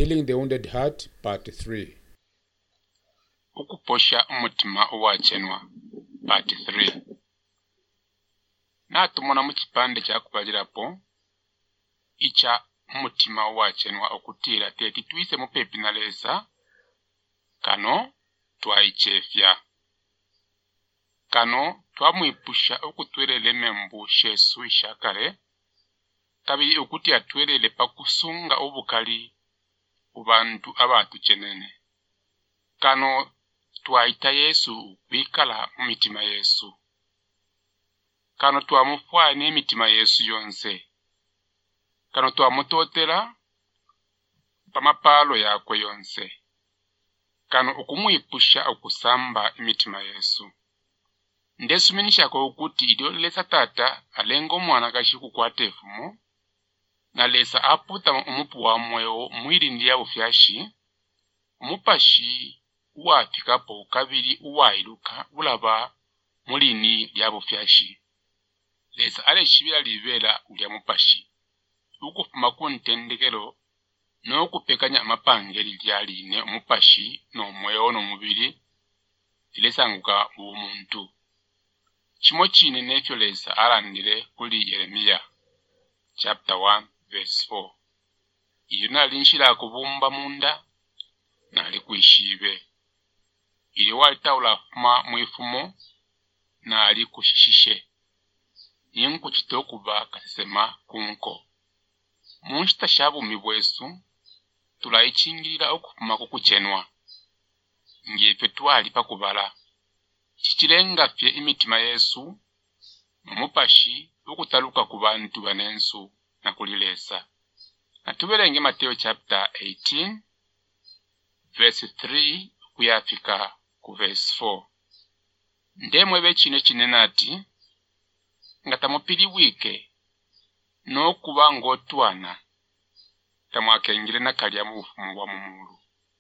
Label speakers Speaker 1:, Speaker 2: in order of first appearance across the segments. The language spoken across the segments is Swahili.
Speaker 1: Healing the Wounded Heart, Part 3.
Speaker 2: Okuposha umutima owachenwa, Part 3. Natumona mukipande kyakubalirapo icha umutima owachenwa okutira teti twise mupepi na lesa kano twaichefya. Kano twamwipusha okutwelele membu shesu ishakale kabili okuti atwelele pakusunga obukali ubantu abatuchenene. Kano twaita Yesu bikala mumitima Yesu. Kano twamufwa n'emitima Yesu yonse. Kano twamutotela pamapalo yakwe yonse. Kano okumwipusha okusamba imitima Yesu. Ndesuminisha ko ukuthi idolesa tata alengo mwana kashiku kwatefumo na lesa aputa umupu wa mweo mwili ndiya ufyashi umupashi uwafikapo kabili uwailuka ulaba mulini lyabo fyashi. Lesa ale shibira livela ulya mupashi ukufuma kuntendekelo n'okupekanya amapangeli lyaline umupashi n'omwewo n'omubiri tilesanguka umuntu. Chimo chine nekyo lesa alandile kuli Yeremiya chapter 1 verse 4. Iyo nalinshila kubumba munda nali kuishibe. Ili walitaula fuma mwifumo nali kushishishe. Ninku chitokuba kasema kunko. Munshita shabu mibwesu tulaichingilira okufuma kukuchenwa. Ngepe twali pakubala. Chichilenga fye imitima Yesu mumupashi ukutaluka ku bantu banensu na kulilesa. Natubelenge Mateo chapter 18 verse 3 kuyafika ku verse 4. Ndemwe bechine chinenati ngatamupili wike no kuba ngotwana tamwakengile nakalya mu bufumu bwa mumulu.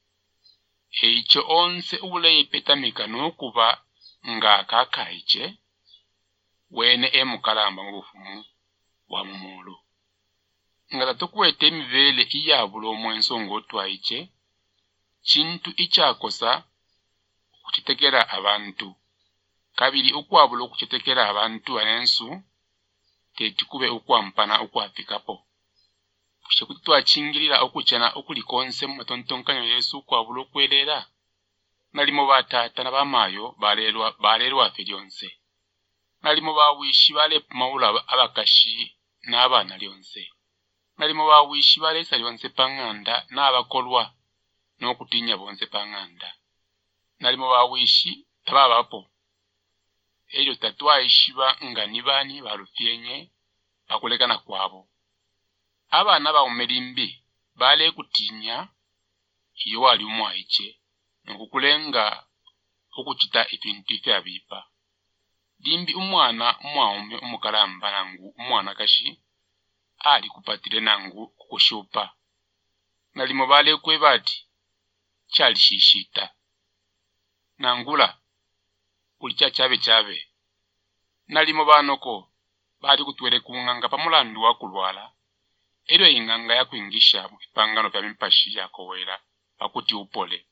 Speaker 2: Eicho onse ubuleyi petamika no kuba nga kakaiche wene emukalamba mu bufumu bwa mumulu. Ngata tukwete emivele iyabula omwenso ngotwaiche chintu ichakosa okuchitekera abantu. Kabili ukwabula okuchitekera abantu anensu teti kube ukwampana ukwafikapo. Pushe kuti twachingilira okuchana okulikonse mu matontonkanyo Yesu ukwabula okwelera. Nalimo batata na bamayo balelwa afe lyonse. Nalimo bawishi balepu maula abakashi n'abana lyonse. Nalimo bawishi balesa lyonse panganda n'abakolwa n'okutinya bonse panganda. Nalimo bawishi tababapo. Elyo tatwaishiba nga nibani balufyenye bakulekana kwabo. Abana baumelimbi bale kutinya iyo wali umwaiche nokukulenga okuchita ibintu ifya bipa. Limbi umwana umwaume umukalamba nangu umwana kashi ali kupatile nangu kukushupa. Nalimo bale kwebati chali shishita. Nangula ulicha chabe. Nalimo banoko bali kutwele kunganga pamulandu wa kulwala. Ero inganga ya kuingisha mupangano pya mimpashi yako wera pakuti upole.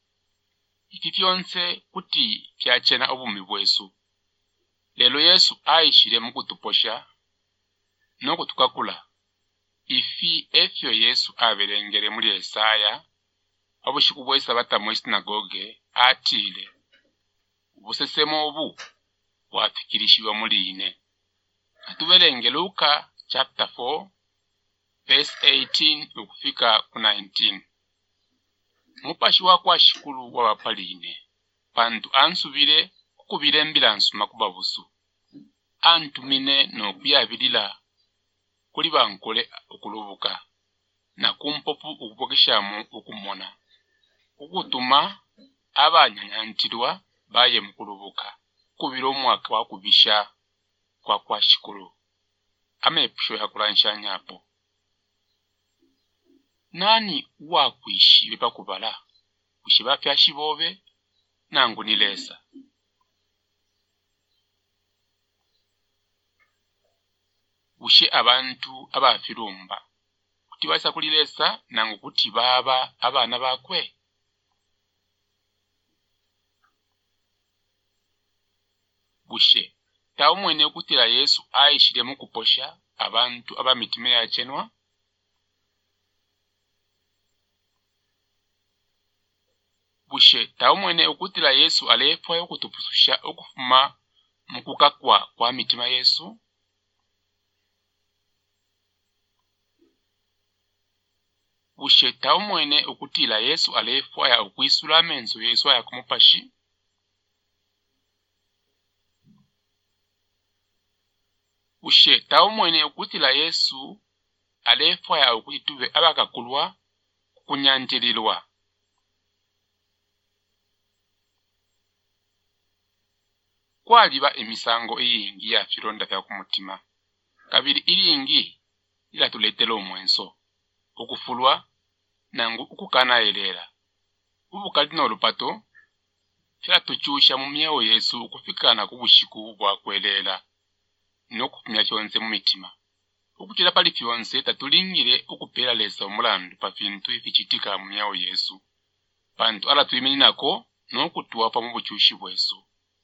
Speaker 2: Ifi fyonse kuti pyachena obumi bwesu. Lelo Yesu aishire mukutuposha no kutukakula. Ifi efyo Yesu aberengere muri Yesaya obushiku bwesa bata mu sinagoge atile. Ubusesemo obu wafikirishibwa muri ine. Atubelenge Luka chapter 4 verse 18 ukufika ku 19. Mupashi wakwa shikulu wabapaline. Pantu ansubire kukubire mbilansu makubabusu. Antumine no kuyabilila kuli bankole okulubuka. Na kumpopu ukupokeshamu ukumona. Ukutuma abanyanyantirwa baye mukulubuka. Kubiro mwaka wakubisha kwa shikulu. Amepusho ya kulansha hapo. Nani wakwishi bipa kubala? Kushiba fyashi bobe nangu nilesa. Ushe abantu abafirumba kuti baisa kulilesa nangu kuti baba abana bakwe. Bushe tawo mwene okutila Yesu aishile mukuposha abantu abamitima yachenwa. Bushe tawo mwene okutila Yesu alefwa okutupusha okufuma mukukakwa kwa mitima Yesu. Bushe tawo mwene okutila Yesu alefwa ya okwisula amenzo Yesu ya kumupashi. Bushe tawo mwene okutila Yesu alefwa ya okuti tube abakakulwa kunyantililwa. Kwaliba emisango eyingi ya filonda vya kumutima. Kabili ilingi ila tuletela omwenso okufulwa nangu ukukana elera. Ubukali n'olupato fila tuchusha mu myewo Yesu ukufikana kubushiku bwa kwelela n'okupimya fyonse mu mitima. Ukutila pali fyonse tatulingire ukupela lesa omulandu pa fintu ifichitika mu myewo Yesu. Pantu ala tuimeninako n'okutuwapa mu buchushi bwesu.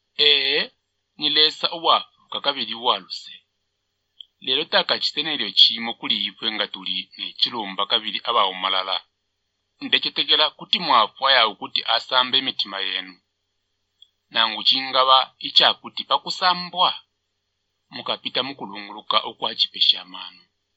Speaker 2: Nilesa owafu kakabili waluse. Lelo taka chitenelyo chimo kuli ifwe nga tuli ne chilumba kabili aba omalala. Ndechetegela kuti mwafu aya ukuti asambe mitima yenu. Nangu chingaba icha kuti pakusambwa mukapita mukulunguluka okwachipesha amano.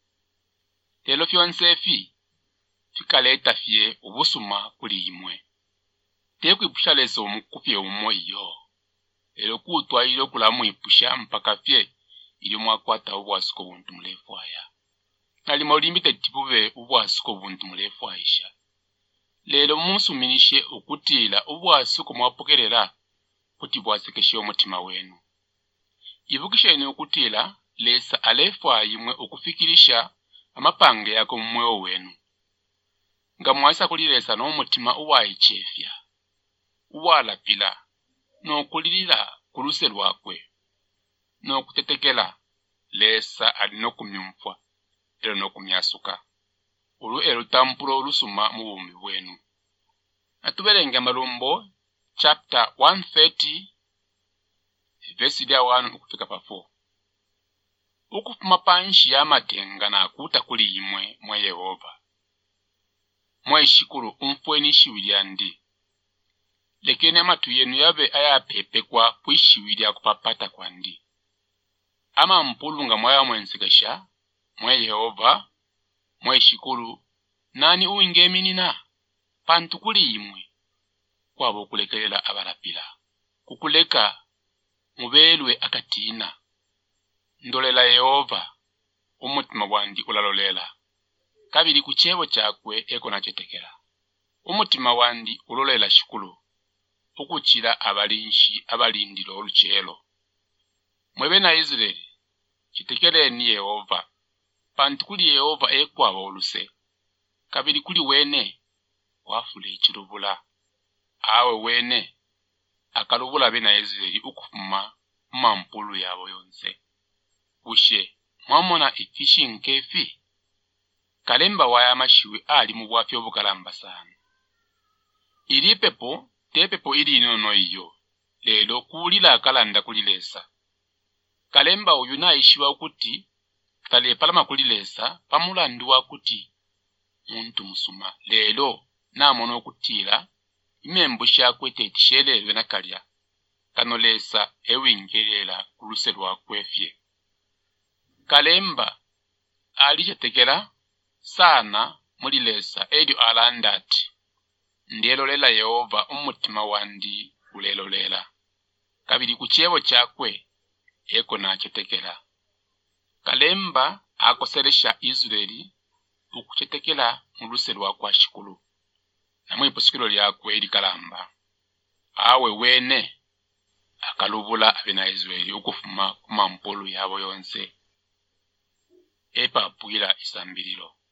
Speaker 2: Lelo fyonsefi fikaleta fye ubusuma kuli imwe. Tekwipusha leso omukufye umo iyo. Elo kutwa ilo kulamu ipusha mpaka fye ili mwakwata ubwasuko buntu mulefu aya. Nalima ulimbite tipube ubwasuko buntu mulefu aisha. Lelo musuminishe ukutila ubwasuko mwapokelela kuti bwasekeshe omutima wenu. Ibukishe ni ukutila lesa alefu ayimwe ukufikirisha amapange yako mmweo wenu. Nga mwasa kulilesa n'omutima uwayichefya. Uwalapila. N'okulilila kuluse lwakwe. N'okutetekela lesa alinokumyumfwa elo n'okumyasuka. Ulu elo tampulo olusuma mu bumi bwenu. Natubelenga malumbo chapter 130 verse ya 1 ukufika pa 4. Ukufuma panshi ya matenga na akuta kuli imwe mwa Yehova. Mwa shikuru umfweni shiwilyandi. Lekene amatu yenu yabe ayapepekwa kwishiwilya kupapata kwandi. Ama mpulunga mwaya mwensekesha, mwa Yehova, mwa shikuru, nani uingeminina, pantu kuli imwe, kwabo kulekelela abalapila. Kukuleka, mubelwe akatina. Ndolela Yehova, umutima wandi ulalolela. Kabili kuchewo chakwe eko nachetekela. Umutima wandi ulolela shikulu. Ukuchila abalinshi abalindilo oluchelo. Mwebe na Israeli, chitekele ni Yehova. Pantu kuli Yehova ekwaba oluse. Kabili kuli wene, wafule chilubula. Awe wene, akalubula bena Israeli ukufuma mampulu yabo yonse. Bushe, mwamona ifishi nkefi. Kalemba waya mashiwe ali mubwafyo bukalamba sana. Ili pepo, tepepo ili inono iyo. Lelo kulila akalanda kulilesa. Kalemba uyu naishiwa ukuti, talepalama kulilesa, pamulandu wakuti, muntu musuma. Lelo, namono okutila, imembusha kwete itishelelwe na kalya. Kanolesa ewingelela kuluse lwakwefye. Kalemba, alichetekela, sana mulilesa elyo alandati. Ndiyelolela Yehova umutima wandi ulelolela. Kabili kuchewo chakwe eko nachetekela. Kalemba akoselesha Israeli ukuchetekela muluse lwakwa shikulu. Namwe iposikilo lyakwe ili kalamba. Awe wene akalubula abena Israeli ukufuma kumampulu yabo yonse. Epa puila isambililo.